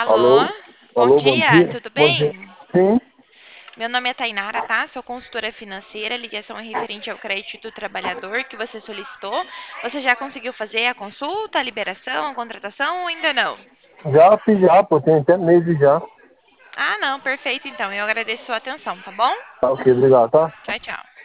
Alô? Alô? Bom Alô, bom dia, dia? tudo Bom dia. bem? Sim, Meu nome é Tainara, tá? Sou consultora financeira. A ligação é referente ao crédito do trabalhador que você solicitou. Você já conseguiu fazer a consulta, a liberação, a contratação ou ainda não? já fiz já, pô, tem até meses já. Ah, não, perfeito então. Eu agradeço sua atenção, tá bom? Tá ok, obrigado, tá? Tchau, tchau.